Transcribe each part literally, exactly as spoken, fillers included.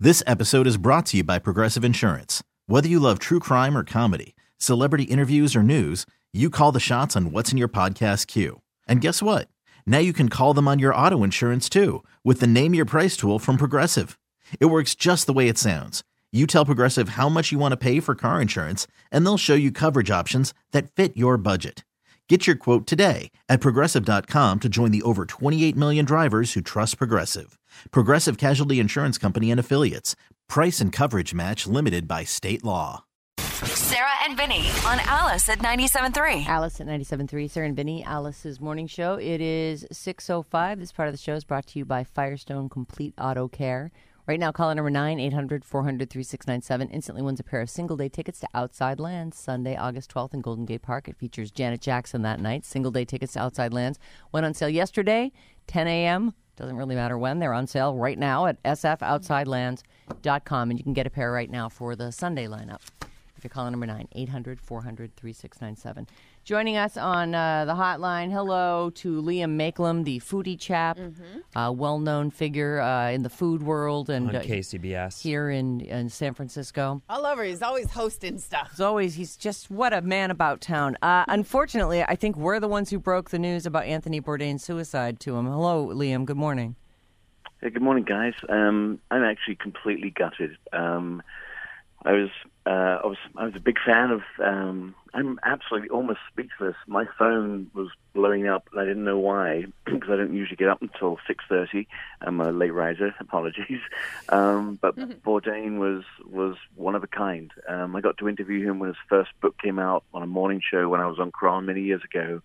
This episode is brought to you by Progressive Insurance. Whether you love true crime or comedy, celebrity interviews or news, you call the shots on what's in your podcast queue. And guess what? Now you can call them on your auto insurance too with the Name Your Price tool from Progressive. It works just the way it sounds. You tell Progressive how much you want to pay for car insurance, and they'll show you coverage options that fit your budget. Get your quote today at Progressive dot com to join the over twenty-eight million drivers who trust Progressive. Progressive Casualty Insurance Company and Affiliates. Price and coverage match limited by state law. Sarah and Vinny on Alice at ninety-seven point three. Alice at ninety-seven point three. Sarah and Vinny, Alice's morning show. It is six oh five. This part of the show is brought to you by Firestone Complete Auto Care. Right now, call number nine eight hundred four hundred thirty-six ninety-seven. Instantly wins a pair of single-day tickets to Outside Lands, Sunday, August twelfth in Golden Gate Park. It features Janet Jackson that night. Single-day tickets to Outside Lands went on sale yesterday, ten a.m. Doesn't really matter when. They're on sale right now at s f outside lands dot com, and you can get a pair right now for the Sunday lineup. If you're calling number nine eight hundred four hundred thirty-six ninety-seven. Joining us on uh, the hotline, hello to Liam Makelem, the foodie chap, mm-hmm. uh, well-known figure uh, in the food world and on uh, K C B S here in, in San Francisco. All over. He's always hosting stuff. As always, he's just what a man about town. Uh, unfortunately, I think we're the ones who broke the news about Anthony Bourdain's suicide to him. Hello, Liam. Good morning. Hey, good morning, guys. Um, I'm actually completely gutted. Um, I was, uh, I was, I was a big fan of. Um, I'm absolutely almost speechless. My phone was blowing up, and I didn't know why because I don't usually get up until six thirty. I'm a late riser. Apologies. Um, but Bourdain was was one of a kind. Um, I got to interview him when his first book came out on a morning show when I was on Cron many years ago.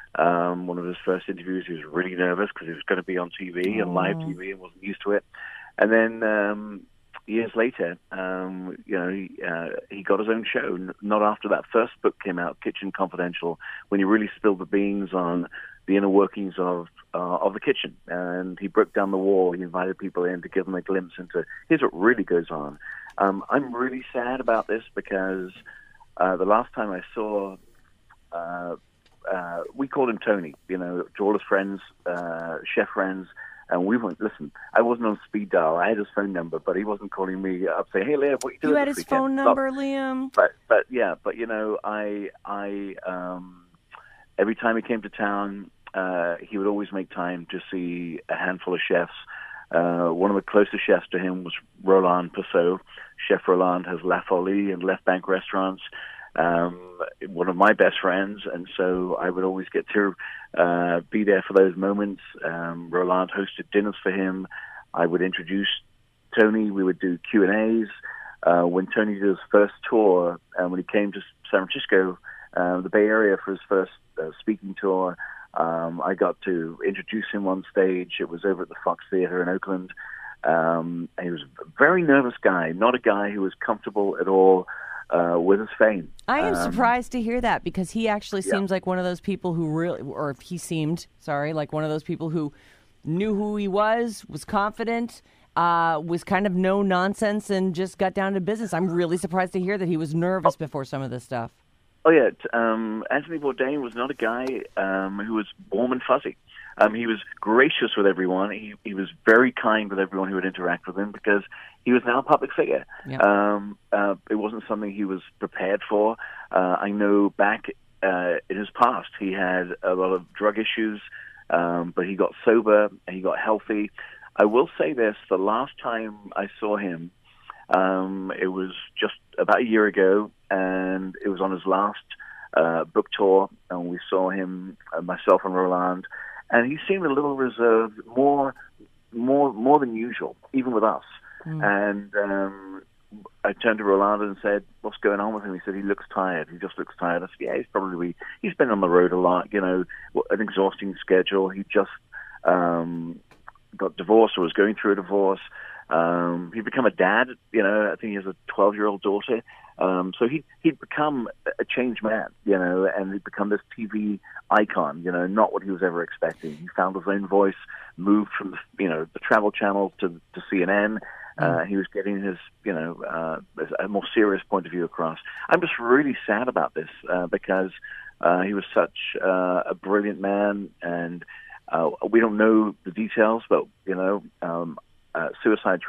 Um, one of his first interviews, he was really nervous because he was going to be on T V and live T V and wasn't used to it. And then. Um, Years later, um, you know, he, uh, he got his own show. N- not after that first book came out, Kitchen Confidential, when he really spilled the beans on the inner workings of uh, of the kitchen. And he broke down the wall. He invited people in to give them a glimpse into here's what really goes on. Um, I'm really sad about this because uh, the last time I saw, uh, uh, we called him Tony. You know, to all his friends, uh, chef friends. And we went, listen, I wasn't on speed dial. I had his phone number, but he wasn't calling me up saying, hey, Liam, what are you doing You had this his weekend? phone number, but, Liam? But, but, yeah, but, you know, I, I, um, every time he came to town, uh, he would always make time to see a handful of chefs. Uh, one of the closest chefs to him was Roland Persaud. Chef Roland has La Folie and Left Bank restaurants. Um, one of my best friends, and so I would always get to uh, be there for those moments. Um, Roland hosted dinners for him. I would introduce Tony. We would do Q and A's. Uh, when Tony did his first tour, and when he came to San Francisco, uh, the Bay Area for his first uh, speaking tour, um, I got to introduce him on stage. It was over at the Fox Theater in Oakland. Um, and he was a very nervous guy, not a guy who was comfortable at all Uh, with his fame. I am um, surprised to hear that because he actually yeah. seems like one of those people who really, or he seemed, sorry, like one of those people who knew who he was, was confident, uh, was kind of no nonsense and just got down to business. I'm really surprised to hear that he was nervous before some of this stuff. Oh, yeah. T- um, Anthony Bourdain was not a guy um, who was warm and fuzzy. Um, he was gracious with everyone. He, he was very kind with everyone who would interact with him because he was now a public figure. Yeah. Um, uh, it wasn't something he was prepared for. Uh, I know back uh, in his past he had a lot of drug issues, um, but he got sober and he got healthy. I will say this, the last time I saw him, um, it was just about a year ago, and it was on his last uh, book tour, and we saw him, uh, myself and Roland, and he seemed a little reserved, more, more, more than usual, even with us. Mm. And um, I turned to Roland and said, "What's going on with him?" He said, "He looks tired. He just looks tired." I said, "Yeah, he's probably he's been on the road a lot. You know, an exhausting schedule. He just um, got divorced or was going through a divorce. Um, he'd become a dad. You know, I think he has a twelve-year-old daughter. Um, so he he'd become a changed man. You know, and he'd become this T V icon. You know, not what he was ever expecting. He found his own voice, moved from you know the Travel Channel to to C N N." Uh, he was getting his, you know, uh, a more serious point of view across. I'm just really sad about this uh, because uh, he was such uh, a brilliant man, and uh, we don't know the details, but you know, um, uh, suicide's real,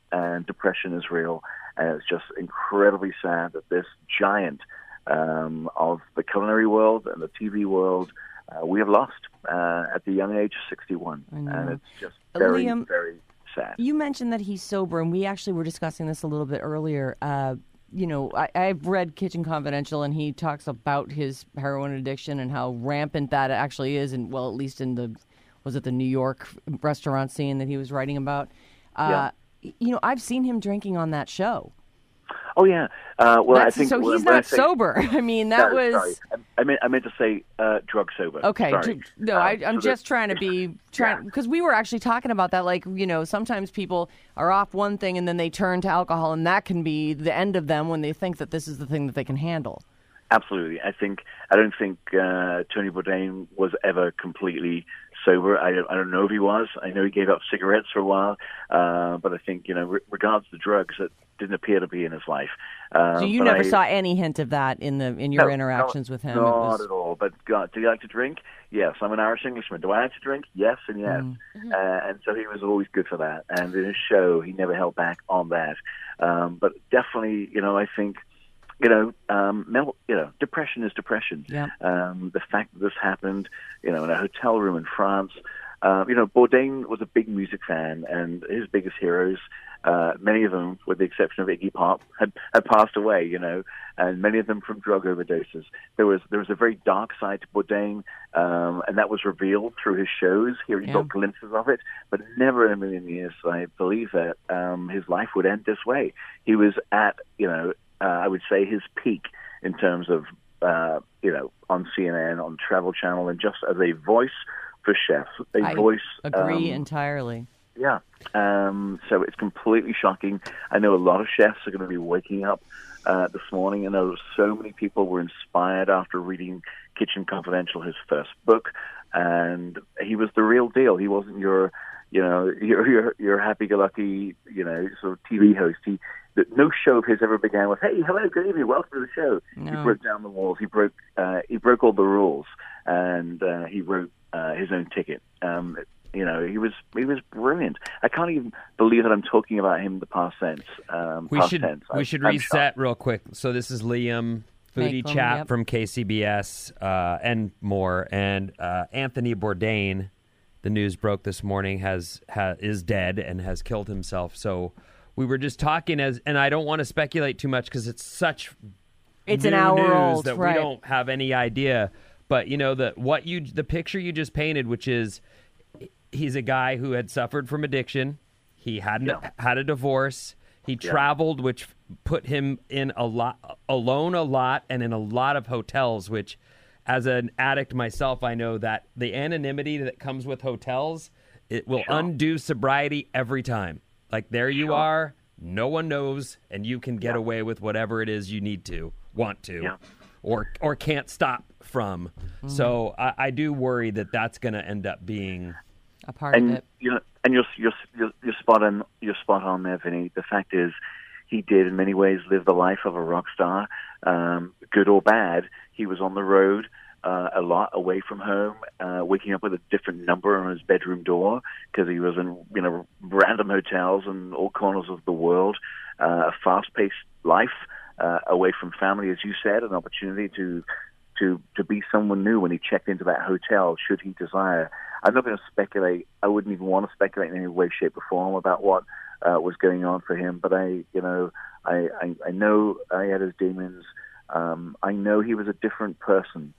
and depression is real. And it's just incredibly sad that this giant um, of the culinary world and the T V world, uh, we have lost uh, at the young age of sixty-one. And it's just very, Liam, very sad. You mentioned that he's sober, and we actually were discussing this a little bit earlier. Uh, you know, I, I've read Kitchen Confidential, and he talks about his heroin addiction and how rampant that actually is, and well, at least in the, was it the New York restaurant scene that he was writing about? Uh, yeah. You know, I've seen him drinking on that show. Oh yeah. Uh, well, That's, I think so. He's when not I say, sober. I mean, that no, was. Sorry. I, I meant I meant to say uh, drug sober. Okay. Sorry. No, um, I, I'm so just that, trying to be trying because yeah. we were actually talking about that. Like, you know, sometimes people are off one thing and then they turn to alcohol, and that can be the end of them when they think that this is the thing that they can handle. Absolutely. I think I don't think uh, Tony Bourdain was ever completely sober. I don't, I don't know if he was. I know he gave up cigarettes for a while, uh, but I think, you know, re- regards to drugs, it didn't appear to be in his life. Um, so you but never I, saw any hint of that in the in your no, interactions no, with him? Not It was... at all. But God, do you like to drink? Yes. I'm an Irish Englishman. Do I like to drink? Yes and yes. Mm-hmm. Uh, and so he was always good for that. And in his show, he never held back on that. Um, but definitely, you know, I think, you know, um, mel- you know, depression is depression. Yeah. Um, the fact that this happened, you know, in a hotel room in France. Uh, you know, Bourdain was a big music fan, and his biggest heroes, uh, many of them, with the exception of Iggy Pop, had, had passed away. You know, and many of them from drug overdoses. There was there was a very dark side to Bourdain, um, and that was revealed through his shows. Here you yeah. got glimpses of it, but never in a million years I believe that um, his life would end this way. He was at, you know, uh, I would say his peak in terms of, uh, you know, on C N N, on Travel Channel, and just as a voice for chefs, a I voice. Agree um, entirely. Yeah. Um, so it's completely shocking. I know a lot of chefs are going to be waking up uh, this morning. I know so many people were inspired after reading Kitchen Confidential, his first book, and he was the real deal. He wasn't your, you know, your your, your happy-go-lucky, you know, sort of T V host. He no show of his ever began with, "Hey, hello, good evening, welcome to the show." No. He broke down the walls. He broke uh, he broke all the rules, and uh, he wrote uh, his own ticket. Um, you know, he was he was brilliant. I can't even believe that I'm talking about him in the past tense. Um, we past should tense. we I, should I'm reset shocked. real quick. So this is Liam, Foodie Malcolm, Chat yep. from K C B S uh, and more, and uh, Anthony Bourdain. The news broke this morning has, has is dead and has killed himself. So we were just talking as, and I don't want to speculate too much because it's such It's new an hour news old, that right. we don't have any idea. But you know the what you the picture you just painted, which is he's a guy who had suffered from addiction. He hadn't Yeah. had a divorce. He Yeah. traveled, which put him in a lot alone a lot and in a lot of hotels, which as an addict myself, I know that the anonymity that comes with hotels, it will Sure. undo sobriety every time. Like there you Sure. are, no one knows, and you can get Yeah. away with whatever it is you need to, want to, Yeah. or or can't stop from. Mm-hmm. So I, I do worry that that's going to end up being A part of And it. you know, and you're you're you're, you're spot on. You're spot on there, Vinny. The fact is, he did in many ways live the life of a rock star, um, good or bad. He was on the road uh, a lot, away from home, uh, waking up with a different number on his bedroom door because he was in, you know, random hotels in all corners of the world. Uh, a fast-paced life uh, away from family, as you said, an opportunity to to to be someone new when he checked into that hotel, should he desire. I'm not going to speculate. I wouldn't even want to speculate in any way, shape, or form about what uh, was going on for him. But I, you know, I, I, I know I had his demons. Um, I know he was a different person.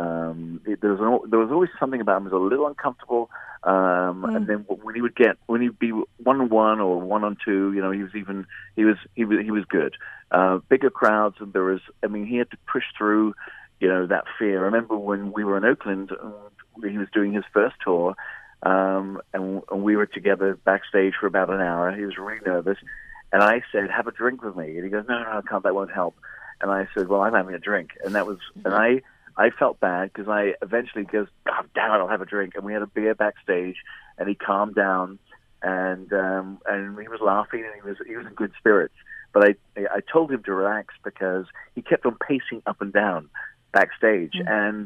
Um, it, there was an, there was always something about him that was a little uncomfortable. Um, Mm. And then when he would get when he'd be one on one or one on two, you know, he was even he was he was he was good. Uh, bigger crowds, and there was. I mean, he had to push through, you know, that fear. I remember when we were in Oakland, uh, he was doing his first tour, um, and, and we were together backstage for about an hour. He was really nervous, and I said, "Have a drink with me." And he goes, "No, no, no, I can't. That won't help." And I said, "Well, I'm having a drink," and that was, and I, I felt bad because I eventually goes, "God damn it, I'll have a drink." And we had a beer backstage, and he calmed down, and um, and he was laughing, and he was he was in good spirits. But I I told him to relax because he kept on pacing up and down backstage, Mm-hmm. and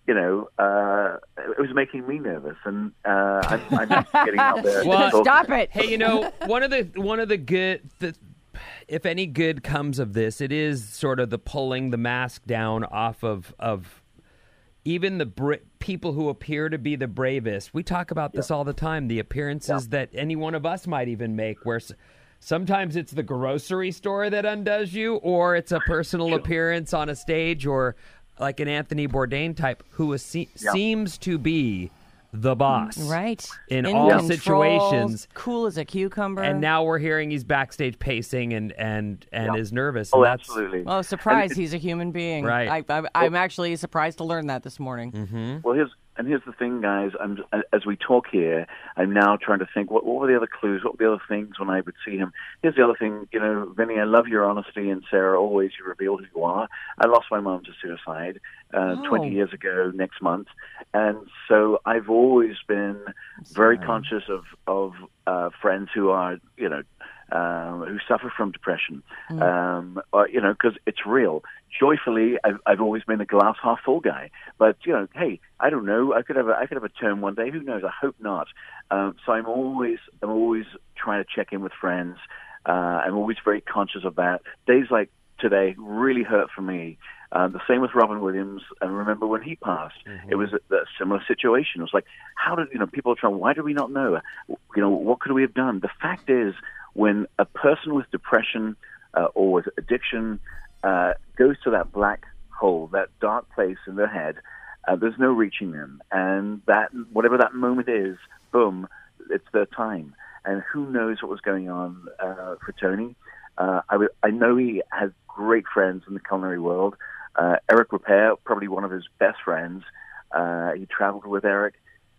you know, uh, it was making me nervous, and uh, I'm, I'm just getting out there. Well, talking. Stop it. Hey, you know, one of the one of the good, the, if any good comes of this, it is sort of the pulling the mask down off of of even the bra- people who appear to be the bravest. We talk about this Yeah. all the time. The appearances Yeah. that any one of us might even make, where s- sometimes it's the grocery store that undoes you, or it's a personal appearance on a stage, or like an Anthony Bourdain type who is, se- Yeah. seems to be the boss. Right. In In all control, situations. Cool as a cucumber. And now we're hearing he's backstage pacing and and, and Yeah. is nervous. Oh, and that's, absolutely. Oh, surprise! And He's a human being. Right. I, I, I'm actually surprised to learn that this morning. Mm-hmm. Well, here's and here's the thing, guys. I'm as we talk here, I'm now trying to think what, what were the other clues, what were the other things when I would see him. Here's the other thing, you know, Vinny, I love your honesty, and Sarah, always you reveal who you are. I lost my mom to suicide uh, Oh. twenty years ago next month, and so I've always been very conscious of of uh, friends who are, you know, um, who suffer from depression, Mm. um, or, you know, because it's real. Joyfully, I've, I've always been a glass half full guy. But you know, hey, I don't know. I could have a, I could have a turn one day. Who knows? I hope not. Um, so I'm always I'm always trying to check in with friends. Uh, I'm always very conscious of that. Days like today really hurt for me. Uh, the same with Robin Williams. And remember when he passed, Mm-hmm. it was a, a similar situation. It was like, how did you know? People are trying. Why did we not know? You know, what could we have done? The fact is, when a person with depression uh, or with addiction uh, goes to that black hole, that dark place in their head, uh, there's no reaching them. And that, whatever that moment is, boom, it's their time. And who knows what was going on uh, for Tony? Uh, I, w- I know he has great friends in the culinary world. Uh, Eric Repair, probably one of his best friends. Uh, he traveled with Eric.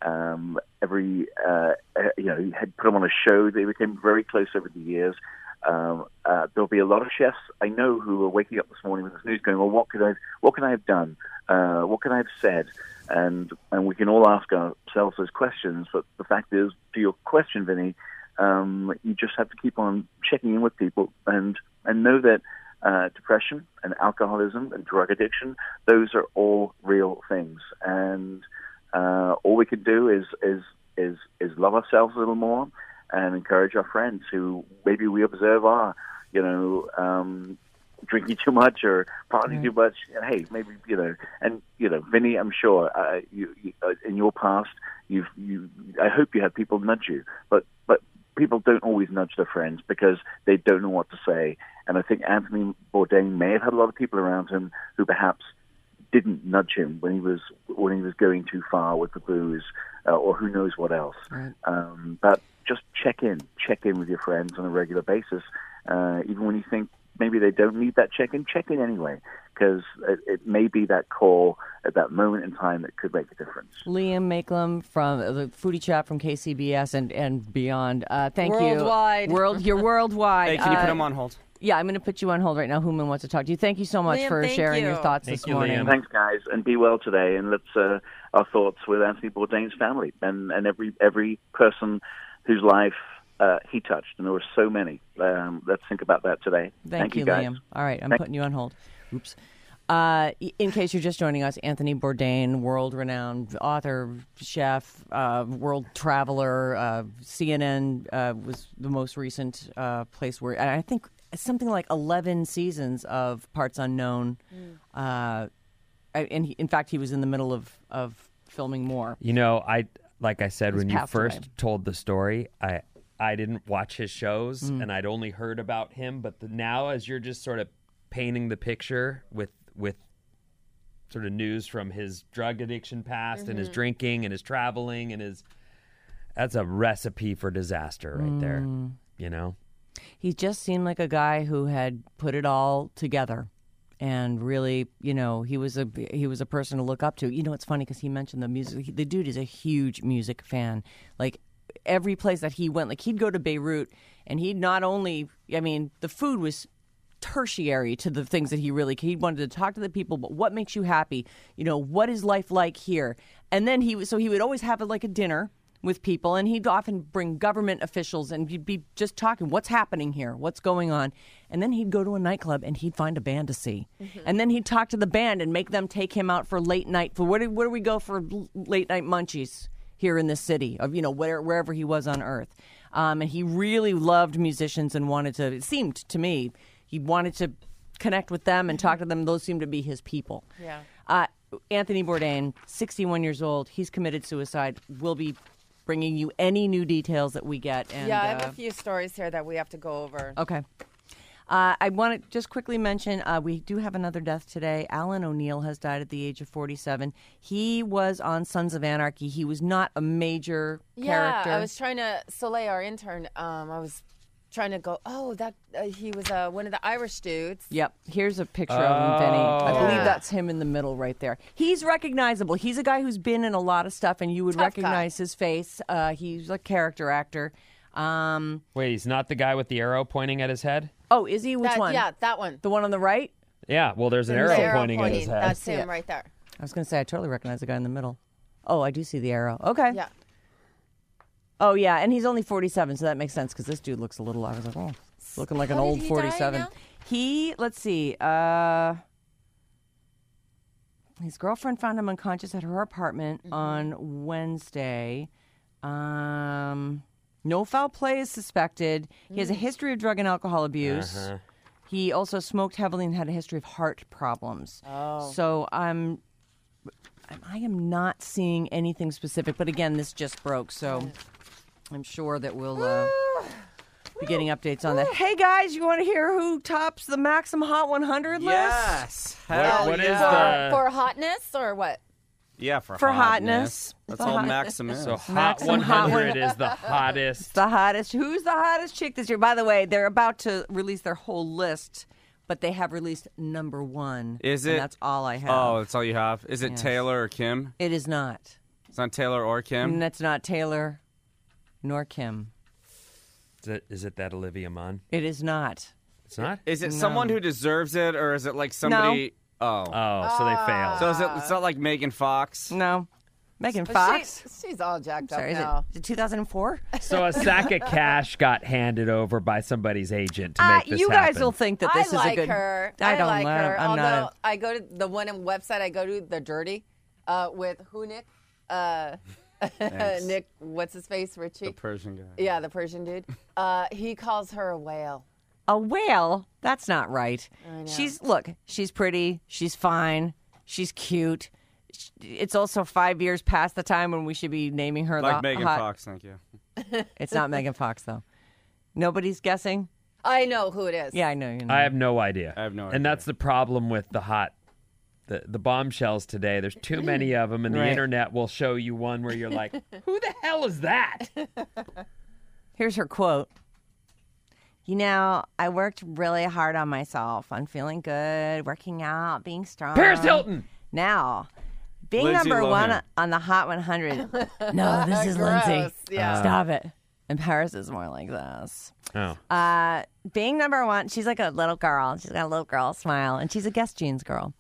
Um, every, uh, you know, he had put him on a show. They became very close over the years. Um, uh, there'll be a lot of chefs I know who are waking up this morning with this news, going, "Well, what could I, what can I have done? Uh, what can I have said?" And and we can all ask ourselves those questions. But the fact is, to your question, Vinny, um, you just have to keep on checking in with people and and know that uh, depression and alcoholism and drug addiction, those are all real things. And uh, all we can do is is is is love ourselves a little more and encourage our friends who maybe we observe are, you know, um, drinking too much or partying Right. too much. And hey, maybe, you know, and, you know, Vinny, I'm sure uh, you, you, uh, in your past, you've, you, I hope you had people nudge you, but, but people don't always nudge their friends because they don't know what to say. And I think Anthony Bourdain may have had a lot of people around him who perhaps didn't nudge him when he was when he was going too far with the booze, uh, or who knows what else. Right. Um, but just check in, check in with your friends on a regular basis, uh, even when you think maybe they don't need that check-in. Check in anyway, because it, it may be that call at that moment in time that could make a difference. Liam Makelum from uh, the Foodie Chat from K C B S and, and beyond. Uh, thank Worldwide. you. World, you're worldwide. Hey, can you put Uh, him on hold? Yeah, I'm going to put you on hold right now. Human wants to talk to you. Thank you so much Liam, for thank sharing you. your thoughts Thank this you, morning. Liam. Thanks, guys, and be well today. And let's uh, our thoughts with Anthony Bourdain's family and, and every every person whose life uh, he touched, and there were so many. Um, let's think about that today. Thank, you, guys. Liam. All right, I'm Thank- putting you on hold. Oops. Uh, in case you're just joining us, Anthony Bourdain, world-renowned author, chef, uh, world traveler. Uh, C N N uh, was the most recent uh, place where, and I think something like eleven seasons of Parts Unknown. Uh, and he, in fact, he was in the middle of, of filming more. You know, I like I said He's when you passed first away. told the story, I I didn't watch his shows Mm. and I'd only heard about him. But the, now, as you're just sort of painting the picture with with sort of news from his drug addiction past and his drinking and his traveling and his that's a recipe for disaster right there. Mm. You know, He just seemed like a guy who had put it all together, and really, you know, he was a he was a person to look up to. You know, it's funny because he mentioned the music. He, the dude is a huge music fan. Like every place that he went, like he'd go to Beirut, and he'd not only, I mean, the food was tertiary to the things that he really he wanted to talk to the people. But what makes you happy? You know, what is life like here? And then he was so he would always have like a dinner with people, and he'd often bring government officials, and he'd be just talking, what's happening here, what's going on, and then he'd go to a nightclub and he'd find a band to see, mm-hmm. and then he'd talk to the band and make them take him out for late night. For where do, where do we go for late night munchies here in this city, of you know where, wherever he was on Earth, um, and he really loved musicians and wanted to. It seemed to me he wanted to connect with them and talk to them. Those seemed to be his people. Yeah. Uh, Anthony Bourdain, sixty-one years old. He's committed suicide. We'll be bringing you any new details that we get. And, yeah, I have uh, a few stories here that we have to go over. Okay. Uh, I want to just quickly mention uh, we do have another death today. Alan O'Neill has died at the age of forty-seven. He was on Sons of Anarchy. He was not a major yeah, character. I was trying to, Soleil, our intern, um, I was trying to go, oh, that uh, he was uh, one of the Irish dudes. Yep. Here's a picture of him, Vinny. I Oh. believe Yeah. that's him in the middle right there. He's recognizable. He's a guy who's been in a lot of stuff, and you would Tough recognize his face. Uh, he's a character actor. Um, Wait, he's not the guy with the arrow pointing at his head? oh, is he? Which That- one? Yeah, that one. The one on the right? Yeah, well, there's an The arrow, pointing, at his head. That's see him it. right there. I was going to say, I totally recognize the guy in the middle. Oh, I do see the arrow. Okay. Yeah. Oh, yeah, and he's only forty-seven, so that makes sense because this dude looks a little, I was like, oh, looking like an How did old he die forty-seven. now? He, let's see, uh, his girlfriend found him unconscious at her apartment Mm-hmm. on Wednesday. Um, no foul play is suspected. He Mm. has a history of drug and alcohol abuse. Uh-huh. He also smoked heavily and had a history of heart problems. Oh. So I'm, I am not seeing anything specific. But again, this just broke, so I'm sure that we'll uh, be getting updates on that. Hey guys, you want to hear who tops the Maxim Hot one hundred list? Yes. What- Hell what is yeah. the- For hotness or what? Yeah, for, For hotness. That's For all hot- Maxim is. So Hot Maxim Hot one hundred is the hottest. The hottest. Who's the hottest chick this year? By the way, they're about to release their whole list, but they have released number one. Is and it? that's all I have. Oh, that's all you have? Is it Yes. Taylor or Kim? It is not. It's not Taylor or Kim? And that's not Taylor nor Kim. Is it, is it that Olivia Munn? It is not. It's not? Is it someone who deserves it, or is it like somebody... Oh. Oh, so they failed. So is it, it's not like Megan Fox? No. Megan But Fox? She, she's all jacked Sorry, up is now. it two thousand four? So a sack of cash got handed over by somebody's agent to Uh, make this you guys happen. will think that this I is like a good. her. I don't like know. her. I'm Although not. I go to the one website I go to, the Dirty, uh, with who Nick, uh, Nick, what's his face, Richie? The Persian guy. Yeah, the Persian dude. Uh, he calls her a whale. A whale? That's not right. I know. She's look. She's pretty. She's fine. She's cute. Sh- It's also five years past the time when we should be naming her Like the Megan hot. Fox, thank you. It's not Megan Fox though. Nobody's guessing. I know who it is. Yeah, I know. You know. I have no idea. I have no And idea. that's the problem with the hot, the, the bombshells today. There's too many of them, and the Right. internet will show you one where you're like, who the hell is that? Here's her quote. You know, I worked really hard on myself, on feeling good, working out, being strong. Paris Hilton. Now, being Lindsay number one Lohan. on the Hot one hundred. No, this is Lindsay. Gross, yeah. Stop it. And Paris is more like this. Oh. Uh, being number one, she's like a little girl. She's got a little girl smile, and she's a Guess Jeans girl.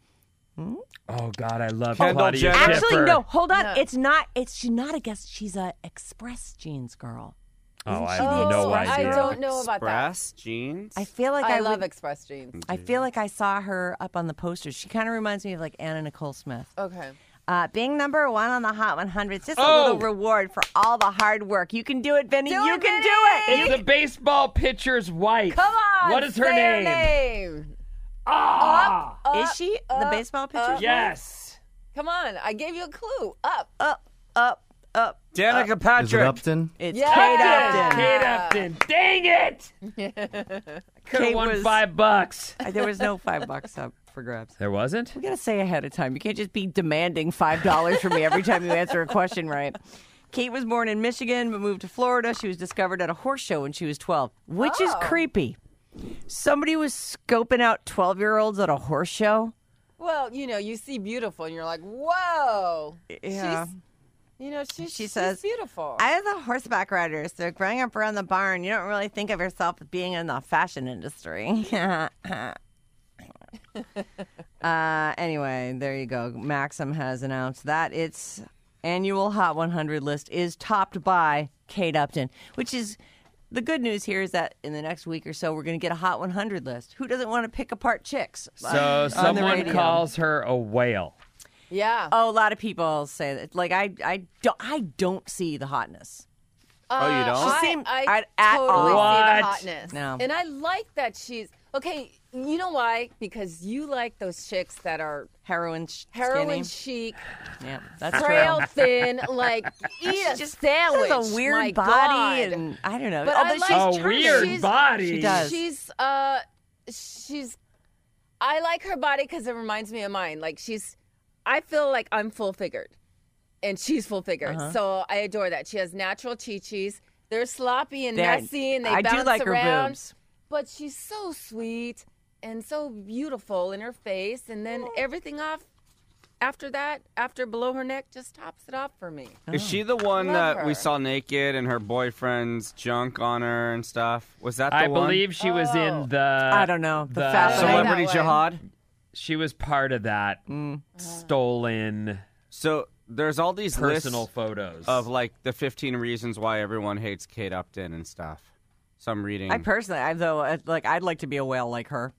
Oh, God, I love Kendall Claudia Jenner. Schiffer. Actually, no, hold on. No. It's not. It's she's not a Guess. She's a Express Jeans girl. Oh, I she have the no Express I idea. don't know about that. Express jeans? I feel like I, I love would- Express jeans. I feel like I saw her up on the posters. She kind of reminds me of like Anna Nicole Smith. Okay. Uh, being number one on the Hot one hundred, it's just a Oh! little reward for all the hard work. You can do it, Vinny. Do you it, can Vinny! do it. It's the baseball pitcher's wife. Come on. What is her say name? name. Ah! Is she the up, baseball pitcher? up. Yes. Come on. I gave you a clue. Up. Up, up, up. Danica Is it Patrick. Upton? It's Yeah. Kate Upton. Kate Upton. Dang it! Could have Kate won was- five bucks. Uh, There was no five bucks up for grabs. There wasn't? You gotta say ahead of time. You can't just be demanding five dollars from me every time you answer a question right. Kate was born in Michigan but moved to Florida. She was discovered at a horse show when she was twelve, which is Oh. creepy. Somebody was scoping out twelve-year-olds at a horse show. Well, you know, you see beautiful and you're like, whoa. Yeah. She's, you know, she's, She she's says, beautiful. I was a horseback rider, so growing up around the barn, you don't really think of yourself as being in the fashion industry. uh, anyway, there you go. Maxim has announced that it's annual Hot one hundred list is topped by Kate Upton, which is the good news here is that in the next week or so, we're going to get a Hot one hundred list. Who doesn't want to pick apart chicks? So on the someone radio? calls her a whale. Yeah. Oh, a lot of people say that. Like, I, I, don't, I don't see the hotness. Oh, you don't? I, She seemed- I I- at totally all. see What? the hotness. No. And I like that she's okay. You know why? Because you like those chicks that are Heroin sh- heroin skinny. chic, Yeah, that's trail true. thin, like eat a Just sandwich. has a weird My body, God. and I don't know. But Although I like- she's Oh, charming. weird She's- body. She does. She's uh, she's. I like her body because it reminds me of mine. Like she's, I feel like I'm full figured, and she's full figured. Uh-huh. So I adore that. She has natural chi-chis. They're sloppy and They're- messy, and they I bounce do like around. her boobs. But she's so sweet and so beautiful in her face, and then everything off after that, after below her neck, just tops it off for me. Is she the one Love that her. we saw naked and her boyfriend's junk on her and stuff? Was that the I one? believe she was Oh. in the. I don't know. The the fashion- Celebrity That way. Jihad? She was part of that Mm. stolen So there's all these personal lists photos of like the fifteen reasons why everyone hates Kate Upton and stuff. So I'm reading. I personally, I, though, I'd like I'd like to be a whale like her.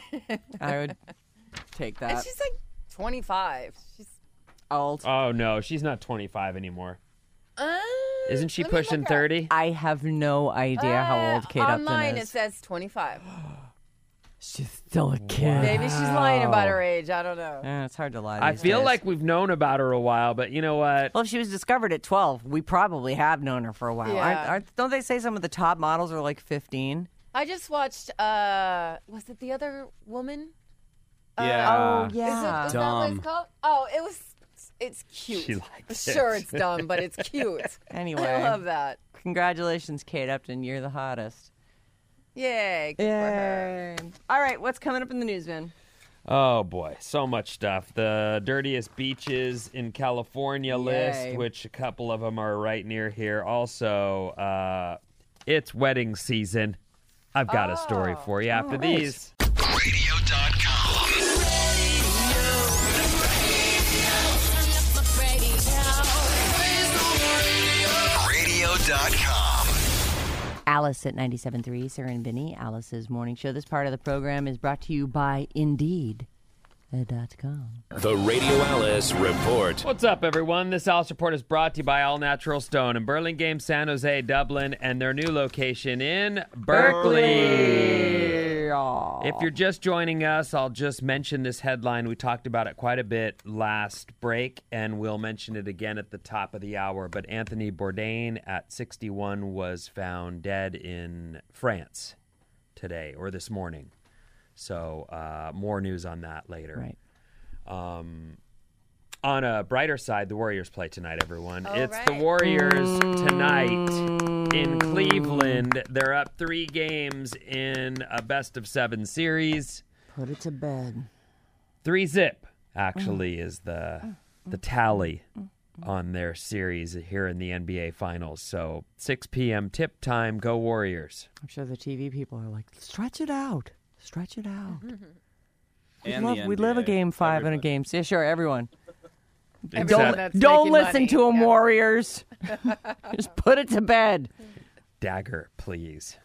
I would take And that. she's like twenty-five. She's Old. Oh no, she's not twenty-five anymore. uh, Isn't she let me pushing look her up. thirty? I have no idea how Uh, old Kate Upton Online is. it says twenty-five. She's still a kid. Maybe she's lying about her age. I don't know. Yeah, it's hard to lie. I these feel days. like we've known about her a while, but you know what? Well, if she was discovered at twelve, we probably have known her for a while. Yeah. Aren't, aren't, don't they say some of the top models are like fifteen? I just watched. Uh, was it the other woman? yeah. oh, yeah. Is, it, is that what Dumb. it's called? Oh, it was. It's cute. She likes Sure, it. it's dumb, but it's cute. Anyway. I love that. Congratulations, Kate Upton. You're the hottest. Yay! Good for her. Yay. All right, what's coming up in the news, Vin? Oh boy, so much stuff. The dirtiest beaches in California Yay. list, which a couple of them are right near here. Also, uh, it's wedding season. I've got a story for you after all right. these. radio dot com. radio dot com. Alice at ninety-seven point three, Sarah and Vinny, Alice's morning show. This part of the program is brought to you by Indeed dot com. The Radio Alice Report. What's up, everyone? This Alice Report is brought to you by All Natural Stone in Burlingame, San Jose, Dublin, and their new location in Berkeley. If you're just joining us, I'll just mention this headline. We talked about it quite a bit last break, and we'll mention it again at the top of the hour. But Anthony Bourdain, at sixty-one, was found dead in France today, or this morning. So uh, more news on that later. Right. Um, on a brighter side, the Warriors play tonight, everyone. All it's the right. Warriors tonight in Cleveland. They're up three games in a best of seven series. Put it to bed. Three zip, actually, is the the tally on their series here in the N B A Finals. So six p.m. tip time. Go Warriors. I'm sure the T V people are like, stretch it out. Stretch it out. We And love, the we N B A. live a game five and a Everybody. game. Yeah, sure, everyone. Everyone Except that's Don't making listen money. to them, Yeah. Warriors. Just put it to bed. Dagger, please.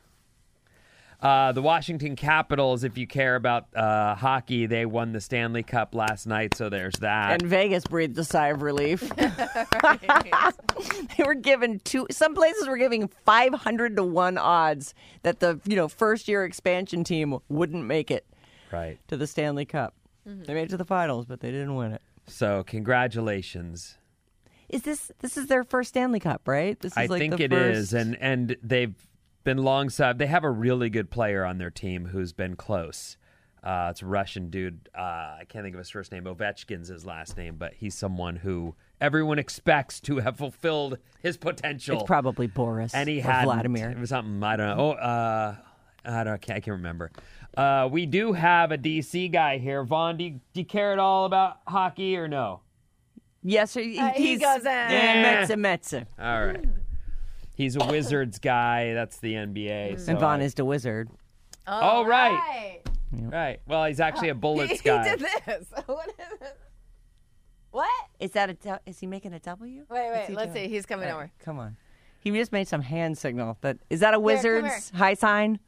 Uh, the Washington Capitals, if you care about uh, hockey, they won the Stanley Cup last night, so there's that. And Vegas breathed a sigh of relief. They were given two. Some places were giving five hundred to one odds that the you know first year expansion team wouldn't make it right. to the Stanley Cup. They made it to the finals, but they didn't win it. So congratulations. Is this this is their first Stanley Cup, right? This is I like think the it first... is, and and they've been long side. They have a really good player on their team who's been close. Uh, it's a Russian dude. Uh, I can't think of his first name. Ovechkin's his last name, but he's someone who everyone expects to have fulfilled his potential. It's probably Boris and he or had Vladimir. It was something I don't know. Oh, uh, I don't. I can't, I can't remember. Uh, we do have a D C guy here. Vaughn, do you, do you care at all about hockey or no? Yes, he, Uh, he he's goes, eh. yeah, Metze, Metze. All right. He's a Wizards guy. That's the N B A. So And Vaughn I- is the wizard. Oh, right. right. Right. Well, he's actually a He, Bullets he guy. did this. What is it? What? Is that a? du- Is he making a W? Wait, What's wait. he Let's doing? see. He's coming All right, over. Come on. He just made some hand signal. That is that a come wizard's high sign?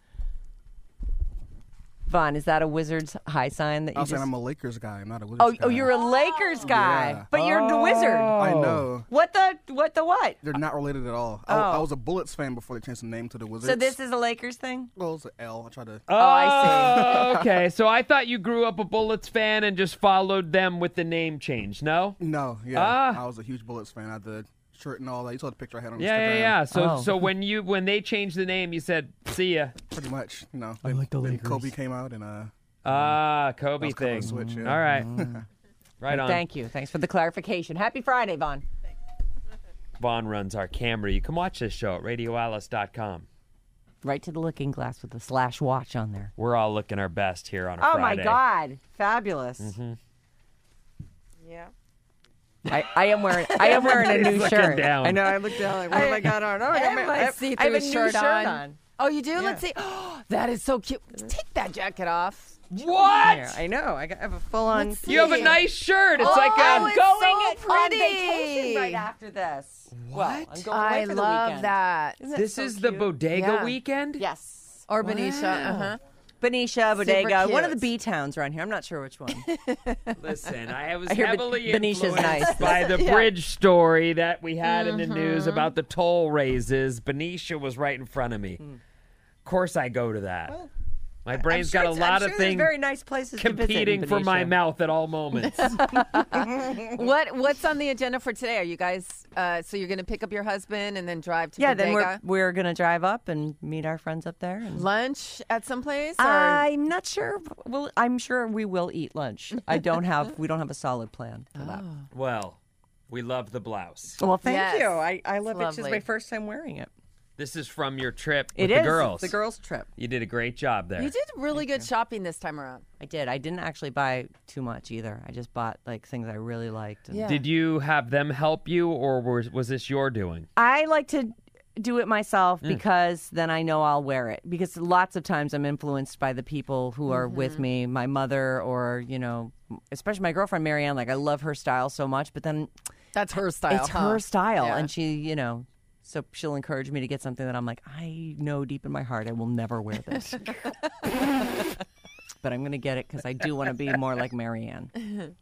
Vaughn, is that a wizard's high sign that I you was saying just? I'm a Lakers guy. I'm not a Wizards Oh, guy. oh, you're a Lakers guy, Yeah. but you're the wizard. I know. What the? What the what? They're not related at all. I, Oh. I was a Bullets fan before they changed the name to the Wizards. So this is a Lakers thing? Well, it's an L. I try to. Oh, I see. Okay, so I thought you grew up a Bullets fan and just followed them with the name change. No? No, yeah. Ah. I was a huge Bullets fan. I had the shirt and all that. You saw the picture I had on Yeah, Instagram. yeah, yeah. So, Oh. so when you when they changed the name, you said, "See ya." Pretty much. You know. I Then, like the then Lakers. Kobe came out and uh. Ah, Kobe was kind of thing. a switch, yeah. All right, right on. Thank you. Thanks for the clarification. Happy Friday, Vaughn. Vaughn runs our camera. You can watch this show at radio alice dot com. Right to the looking glass with the slash watch on there. We're all looking our best here on a Oh Friday. my God, fabulous! Mm-hmm. Yeah. I, I am wearing I am wearing a new Looking shirt. down. I know. I looked down like, what have I got on? Oh, I, got have my, my I, have, see-through I have a new shirt shirt on. on. Oh, you do? Let's see. Oh, that is so cute. Take that jacket off. What? Here, I know. I, got, I have a full on. Let's You have a see. nice shirt. It's Oh, like I'm a. it's going so on pretty. vacation right after this. Well, I'm going away I for the love weekend. that. Isn't it This so is the cute? bodega Yeah. weekend. Yes. Or Benicia. Uh-huh. Benicia, Bodega, one of the cute. B towns around here. I'm not sure which one. Listen, I was I hear heavily Benicia's influenced nice. by the Yeah. bridge story that we had in the news Mm-hmm. about the toll raises. Benicia was right in front of me. Of course, I go to that. My brain's I'm sure got a it's- lot I'm sure of there's things very nice places to visit in competing for my Benicia. mouth at all moments. What What's on the agenda for today? Are you guys? Uh, so you're going to pick up your husband and then drive to Yeah, then we're Bodega? we're gonna drive up and meet our friends up there. And lunch at some place? Or? I'm not sure. Well, I'm sure we will eat lunch. I don't have. We don't have a solid plan for that. Well, we love the blouse. Well, thank Yes. you. I, I love it. It's just lovely. my first time wearing it. This is from your trip It with is the girls. the girls' trip. You did a great job there. You did really good shopping this time around. I did. I didn't actually buy too much either. I just bought like things I really liked. And Yeah. Did you have them help you, or was, was this your doing? I like to do it myself Mm. because then I know I'll wear it. Because lots of times I'm influenced by the people who are with me, my mother, or you know, especially my girlfriend Marianne. Like I love her style so much, but then That's her style. it's huh? her style, Yeah. and she, you know. So she'll encourage me to get something that I'm like, I know deep in my heart I will never wear this. But I'm going to get it because I do want to be more like Marianne.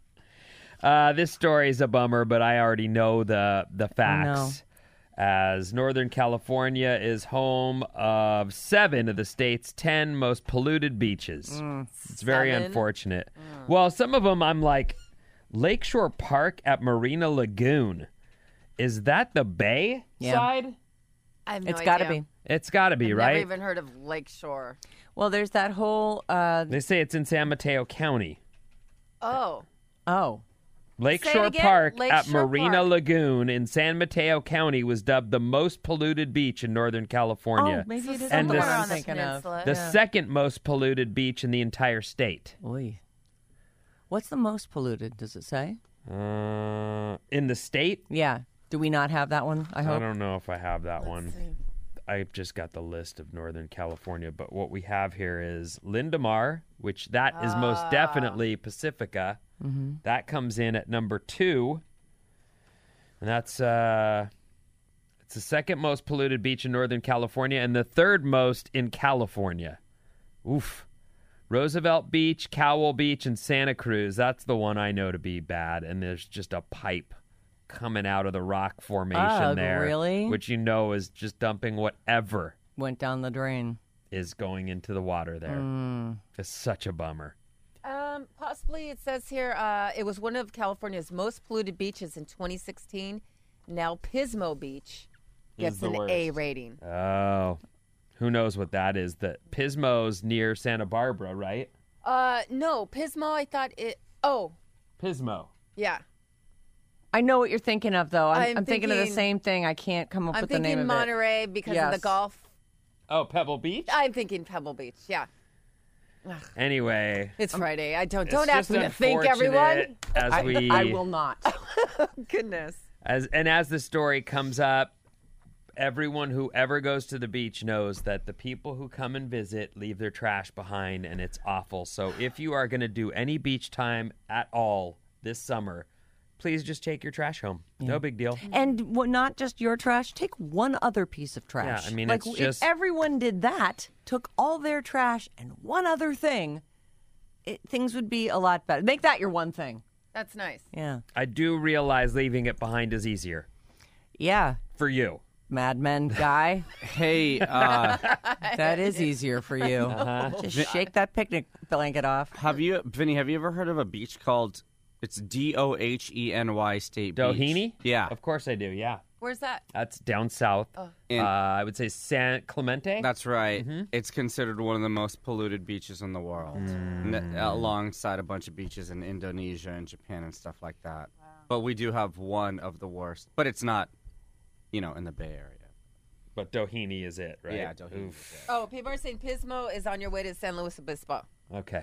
Uh, this story is a bummer, but I already know the the facts. As Northern California is home of seven of the state's ten most polluted beaches. It's very Seven? unfortunate. Well, some of them I'm like, Lakeshore Park at Marina Lagoon. Is that the bay Yeah. side? I have no It's got to idea. be. It's got to be, I've right? Never even heard of Lakeshore. Well, there's that whole, uh, They say it's in San Mateo County. Oh, oh, Lakeshore again. Park at Lakeshore Marina Park. Lagoon in San Mateo County was dubbed the most polluted beach in Northern California. oh, maybe it is And the this- one somewhere I'm on the thinking of. peninsula. the second most polluted beach in the entire state. Oy. What's the most polluted, does it say? Uh, in the state? Yeah. Do we not have that one, I I hope? don't know if I have that one. I just got the list of Northern California, but what we have here is Lindamar, which that is most Ah. definitely Pacifica. Mm-hmm. That comes in at number two, and that's uh, it's the second most polluted beach in Northern California and the third most in California. Oof. Roosevelt Beach, Cowell Beach, and Santa Cruz. That's the one I know to be bad, and there's just a pipe coming out of the rock formation Ugh, there, really? which you know is just dumping whatever Went down the drain. is going into the water there. Mm. It's such a bummer. Um, possibly it says here uh, it was one of California's most polluted beaches in twenty sixteen. Now Pismo Beach gets Is the an A worst. rating. Oh, who knows what that is? That Pismo's near Santa Barbara, right? Uh, no, Pismo. I thought it. Oh, Pismo. yeah. I know what you're thinking of, though. I'm, I'm I'm thinking, of the thinking- same thing. I can't come up I'm with the name thinking of it. Monterey because of Yes. the golf. Oh, Pebble Beach. I'm thinking Pebble Beach. Yeah, Anyway, it's Friday. I don't it's don't ask just me to think, everyone. unfortunate As I, we, I will not. Goodness. as and as the story comes up, everyone who ever goes to the beach knows that the people who come and visit leave their trash behind, and it's awful. So if you are going to do any beach time at all this summer, please just take your trash home. No big deal. And what, not just your trash, take one other piece of trash. Yeah, I mean, like, it's just- if everyone did that, took all their trash and one other thing, it, things would be a lot better. Make that your one thing. That's nice. Yeah. I do realize leaving it behind is easier Yeah. for you. Mad Men guy. Hey, uh, That is easier for you. Uh-huh. Just shake that picnic blanket off. have you, Vinny? Have you ever heard of a beach called? It's D O H E N Y State Beach. Doheny? Yeah, Of course I do, yeah. Where's that? That's down south. And- Uh, I would say San Clemente. that's right. Mm-hmm. It's considered one of the most polluted beaches in the world, Mm. N- alongside a bunch of beaches in Indonesia and Japan and stuff like that. But we do have one of the worst. But it's not, you know, in the Bay Area. But Doheny is it, right? Yeah, Doheny Oof. is it. Oh, people are saying Pismo is on your way to San Luis Obispo. Okay.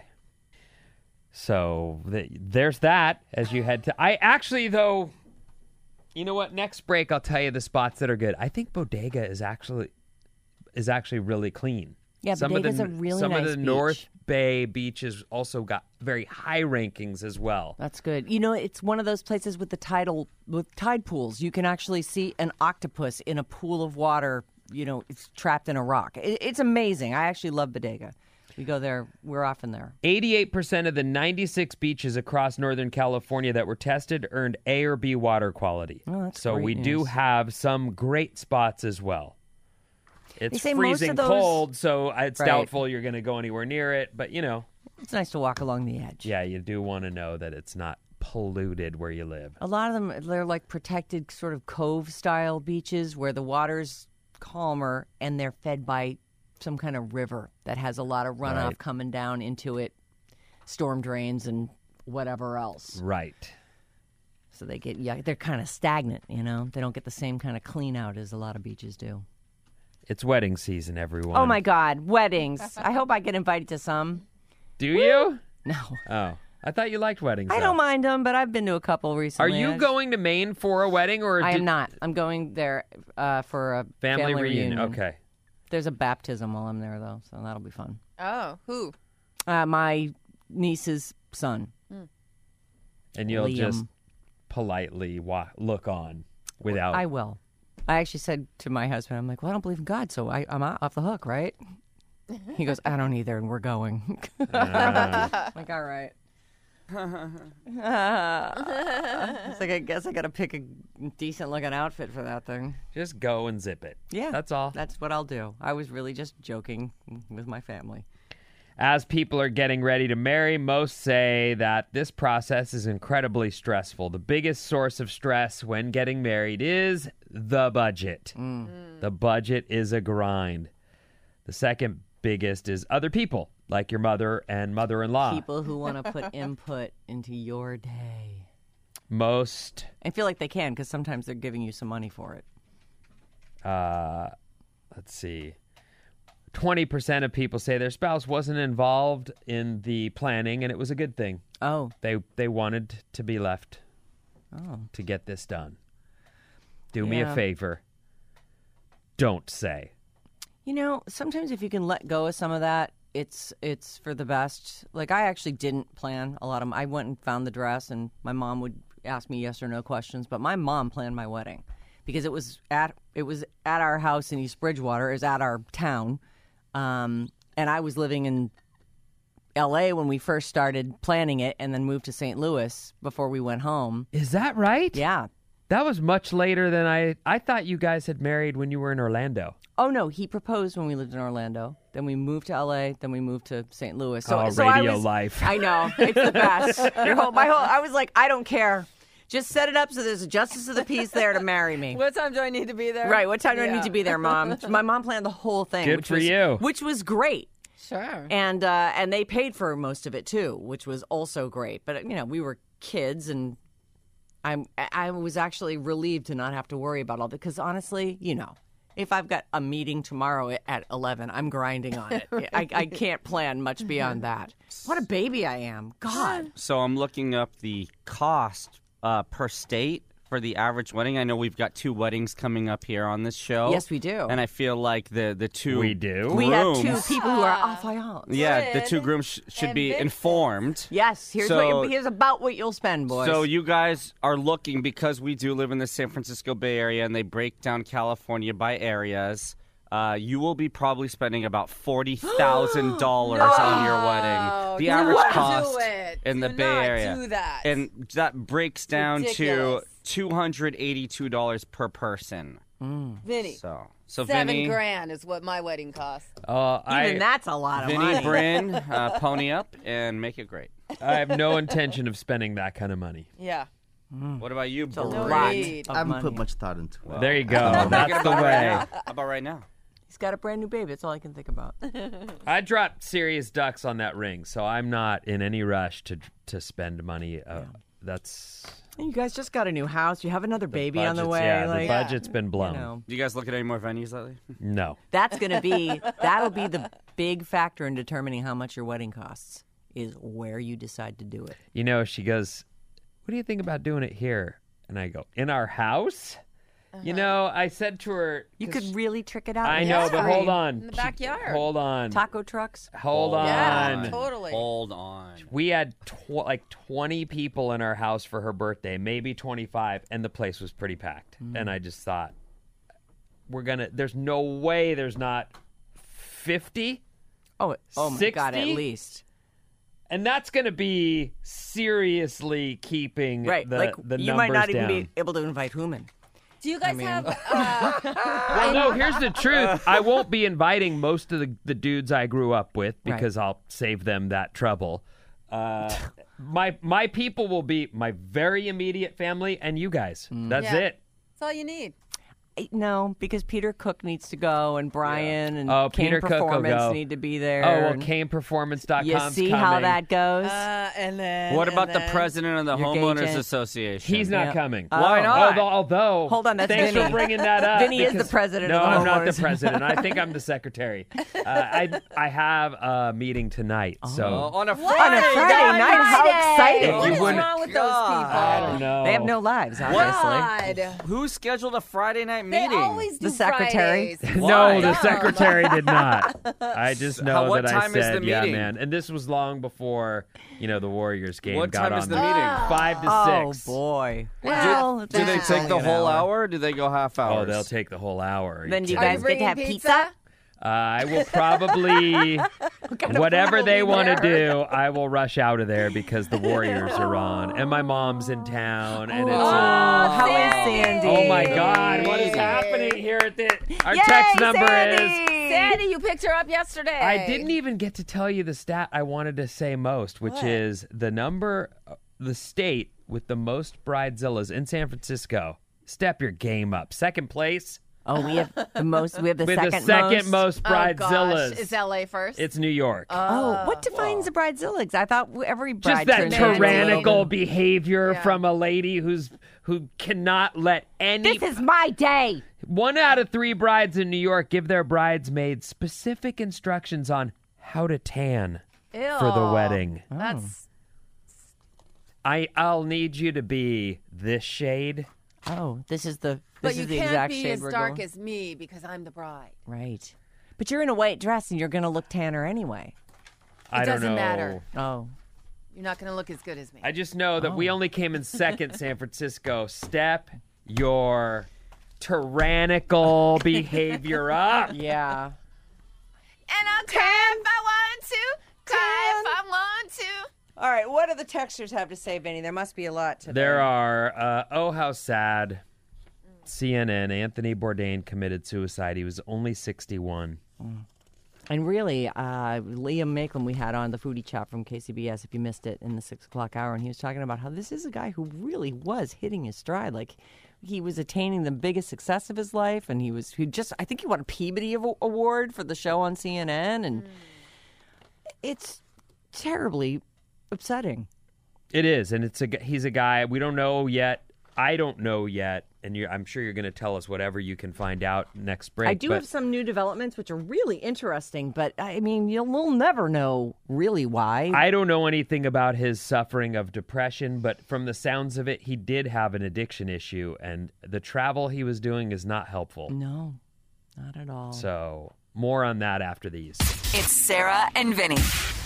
So th- there's that as you head to. I actually, though, you know what? Next break, I'll tell you the spots that are good. I think Bodega is actually is actually really clean. Yeah, some Bodega's of the, a really some nice of the beach. North Bay beaches also got very high rankings as well. That's good. You know, it's one of those places with the tidal with tide pools. You can actually see an octopus in a pool of water. You know, it's trapped in a rock. It, it's amazing. I actually love Bodega. We go there. We're often there. eighty-eight percent of the ninety-six beaches across Northern California that were tested earned A or B water quality. Oh, that's so great we do news. have some great spots as well. It's say most freezing of those- cold, so it's Right. doubtful you're going to go anywhere near it. But, you know, It's nice to walk along the edge. yeah, you do want to know that it's not polluted where you live. A lot of them, they're like protected sort of cove-style beaches where the water's calmer and they're fed by some kind of river that has a lot of runoff Right. coming down into it, storm drains and whatever else. Right. So they get, yeah, they're kind of stagnant, you know? They don't get the same kind of clean out as a lot of beaches do. It's wedding season, everyone. Oh, my God, weddings. I hope I get invited to some. Do you? No. Oh, I thought you liked weddings. I though. don't mind them, but I've been to a couple Are recently. you I- going to Maine for a wedding or I did- am not. I'm going there uh, for a family, family, reunion? Okay. There's a baptism while I'm there, though, so that'll be fun. Oh, who? Uh, my niece's son. And you'll Liam. just politely wa- look on without. I will. I actually said to my husband, I'm like, well, I don't believe in God, so I, I'm out, off the hook, right? He goes, I don't either, and we're going. Like, all right. It's like, I guess I got to pick a decent looking outfit for that thing. Just go and zip it. Yeah. That's all. That's what I'll do. I was really just joking with my family. As people are getting ready to marry, most say that this process is incredibly stressful. The biggest source of stress when getting married is the budget. The budget is a grind. The second biggest is other people, like your mother and mother-in-law. People who want to put input into your day. Most, I feel like they can because sometimes they're giving you some money for it. uh, let's see, twenty percent of people say their spouse wasn't involved in the planning, and it was a good thing. Oh. They they wanted to be left Oh. to get this done. Do me a Yeah. favor. Don't say. You know, sometimes if you can let go of some of that, it's it's for the best. Like, I actually didn't plan a lot of. I went and found the dress, and my mom would ask me yes or no questions. But my mom planned my wedding because it was at it was at our house in East Bridgewater. It was at our town, um, and I was living in L A when we first started planning it, and then moved to Saint Louis before we went home. Is that right? Yeah. That was much later than I. I thought you guys had married when you were in Orlando. Oh no, he proposed when we lived in Orlando. Then we moved to L A. Then we moved to Saint Louis. So, Oh, so I radio was- life. I know it's the best. Your whole, my whole. I was like, I don't care. Just set it up so there's a justice of the peace there to marry me. What time do I need to be there? Right. What time do I Yeah. need to be there, Mom? My mom planned the whole thing. Good which for was, you. Which was great. Sure. And uh, and they paid for most of it too, which was also great. But you know, we were kids, and I'm I was actually relieved to not have to worry about all that because honestly, you know, if I've got a meeting tomorrow at eleven, I'm grinding on it. I, I can't plan much beyond that. What a baby I am. God. So I'm looking up the cost uh, per state for the average wedding. I know we've got two weddings coming up here on this show. Yes, we do. And I feel like the the two We do? We have two grooms- people who are en fayence. Yeah, the Good two grooms sh- should and be Vincent. informed. Yes, here's So- what here's about what you'll spend, boys. So you guys are looking, because we do live in the San Francisco Bay Area and they break down California by areas. Uh, you will be probably spending about forty thousand dollars on your wedding. The do average not cost do it. in the Do Bay not Area, do that. and that breaks down Ridiculous. to two hundred eighty-two dollars per person. Vinny, So, so seven Vinny, grand is what my wedding cost. Uh, even I, that's a lot of Vinny, money. Bryn, uh, pony up and make it great. I have no intention of spending that kind of money. Yeah. What about you, a Bryn? lot Agreed. of I haven't money. put much thought into it. There you go. How That's the about right way. now? How about right now? He's got a brand new baby. That's all I can think about. I dropped serious ducks on that ring, so I'm not in any rush to to spend money. Uh, That's You guys just got a new house. You have another baby on the budget's- way. Yeah, like, the budget's been blown. you know, Do you guys look at any more venues lately? No. that's going to be that'll be the big factor in determining how much your wedding costs. Is where you decide to do it. You know, she goes, "What do you think about doing it here?" And I go, "In our house?" You know, I said to her, You 'cause could really trick it out. I in know, history. but hold on. In the backyard. Hold on. Taco trucks. Hold Hold on. Yeah, totally. Hold on. We had tw- like twenty people in our house for her birthday, maybe twenty-five, and the place was pretty packed. Mm. And I just thought, we're going to, there's no way there's not fifty. Oh, oh my God, at sixty? least. And that's going to be seriously keeping Right. the, like, the you numbers might not even down. be able to invite Human. Do you guys mean- have? Uh, Well, no, here's the truth. I won't be inviting most of the, the dudes I grew up with Right. because I'll save them that trouble. Uh, my my people will be my very immediate family and you guys. That's Yeah. it. that's all you need. No, because Peter Cook needs to go, and Brian and Oh, Kane Peter Cook will Performance go. need to be there. Oh, well, and Kane Performance dot com. you see how that goes? Uh, and then. What and about the then- president of the Your Homeowners agent. Association? He's not Yeah. coming. Why not? Although, although Hold on, that's thanks Vinny. for bringing that up. Vinny is the because- president No, of the I'm not the homeowners. president. I think I'm the secretary. Uh, I I have a meeting tonight, Oh, so on a What? On a Friday night? How exciting. What You is wouldn't- wrong with God. those people? I don't know. They have no lives, obviously. God. Who scheduled a Friday night They meeting? always do The secretary. Fridays. No, the Dumb. secretary did not. I just know How- what that time I is said, the yeah, meeting? man. And this was long before, you know, the Warriors game What got time on is the the meeting? Five to Oh, six. boy. do, Well, do they that's take only the an whole hour. hour or do they go half hours? Oh, they'll take the whole hour. Then do you Are you guys get to bringing have pizza? pizza? Uh, I will probably, whatever they want to do, I will rush out of there because the Warriors are on, and my mom's in town, and it's. Oh, how is Sandy? Oh my God! What is happening here at the? Our Yay, text number Sandy! is. Sandy, you picked her up yesterday. I didn't even get to tell you the stat I wanted to say most, which What? is the number, the state with the most bridezillas in San Francisco. Step your game up. Second place Oh, we have the most. We have the with second the second most. most Oh, bridezillas. gosh. Is L A first? It's New York. Oh, what defines a bridezilla? 'Cause I thought every Just bride that turns into a tyrannical little- behavior Yeah. from a lady who's who cannot let any. This is my day. One out of three brides in New York give their bridesmaids specific instructions on how to tan for the Ew. wedding. That's I I'll need you to be this shade. Oh, this is the. but This you is the can't exact be shade as we're dark going. as me because I'm the bride. Right. But you're in a white dress and you're going to look tanner anyway. I don't doesn't know. matter. Oh. You're not going to look as good as me. I just know that we only came in second, San Francisco. Step your tyrannical behavior up. Yeah. and I'll cry if I want to. Cry if I want to. All right. What do the texters have to say, Vinny? There must be a lot today. There are, uh, oh, how sad. C N N, Anthony Bourdain committed suicide. He was only sixty-one. And really, uh, Liam Maitland, we had on the Foodie Chop from K C B S, if you missed it, in the six o'clock hour, and he was talking about how this is a guy who really was hitting his stride. Like, he was attaining the biggest success of his life, and he was, he just, I think he won a Peabody Aw- Award for the show on C N N, and it's terribly upsetting. It is, and it's a g- he's a guy we don't know yet I don't know yet, and you're, I'm sure you're going to tell us whatever you can find out next break. I do but have some new developments which are really interesting, but I mean, you'll we'll never know really why. I don't know anything about his suffering of depression, but from the sounds of it, he did have an addiction issue, and the travel he was doing is not helpful. No, not at all. So more on that after these. It's Sarah and Vinny.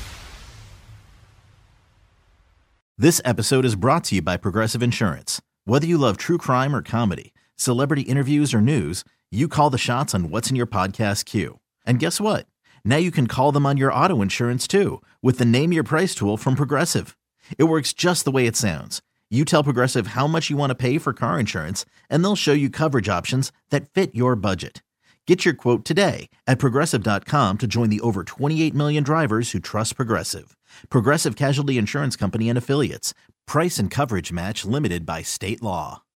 This episode is brought to you by Progressive Insurance. Whether you love true crime or comedy, celebrity interviews or news, you call the shots on what's in your podcast queue. And guess what? Now you can call them on your auto insurance too with the Name Your Price tool from Progressive. It works just the way it sounds. You tell Progressive how much you want to pay for car insurance, and they'll show you coverage options that fit your budget. Get your quote today at Progressive dot com to join the over twenty-eight million drivers who trust Progressive. Progressive Casualty Insurance Company and Affiliates. Price and coverage match limited by state law.